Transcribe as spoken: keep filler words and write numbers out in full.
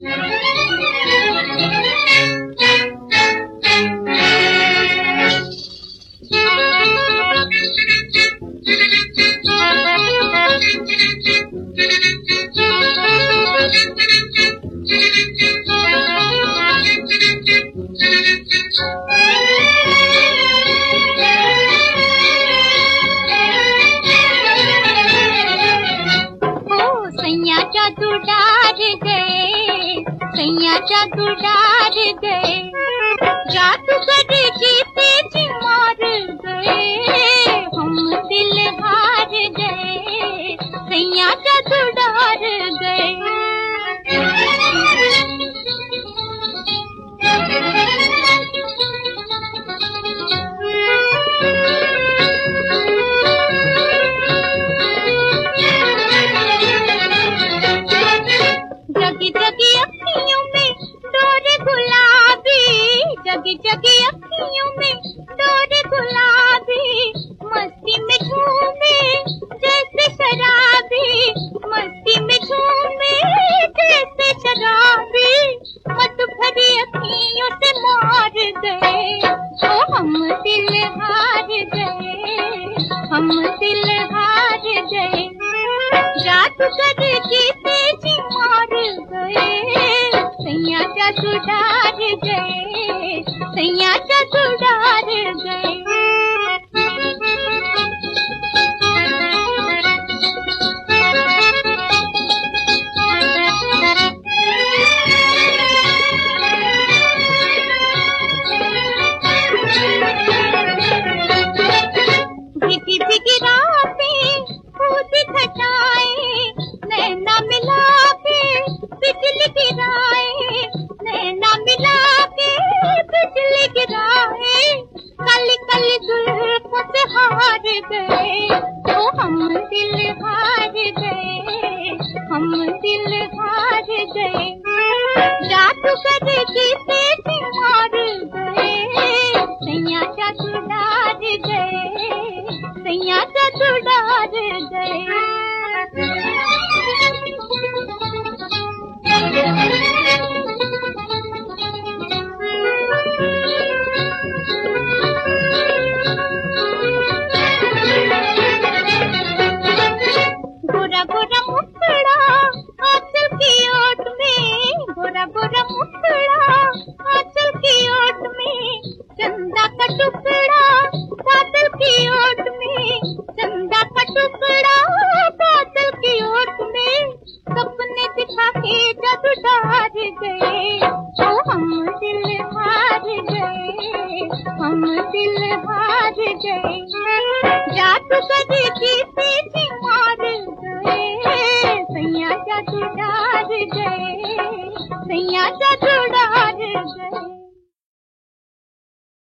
जादू डार गए, सैया जादू डार गए, जादूगर की तेज मार गए, हम दिल हार गए, सैया जादू डार गए। जगी जगी अखियों में डोर गुलाबी, जगी जगी अखियों में डोर गुलाबी, मस्ती में झूमे जैसे शराबी, मस्ती में झूमे जैसे शराबी, मत भरी अखियों से मार गए, ओ हम दिल हार गए, हम दिल हार गए, जादूगर की तेज मार गए, सैया जादू डार गए, सैया जादू डार गए। भीगी भीगी रातें खुद घटाए, नैना मिला के बिजली गिराए, नैना मिला के बिजली गिराए, कल कल जुल्फों से हार गए, ओ हम दिल हार गए, हम दिल हार गए, जादूगर की तेज मार गए, सैया जादू डार गए, सैया जादू डार गए। गोरा गोरा मुखड़ा आंचल की ओट में, गोरा गोरा मुखड़ा आंचल की ओट में, चंदा का टुकड़ा बादल की ओट में, चंदा का टुकड़ा बादल की ओट में, सपने दिखा के जादू डार गए, ओ हम दिल हार गए, हम दिल हार गए, जादूगर की तेज मार गए, सैया जादू डार गए, सैया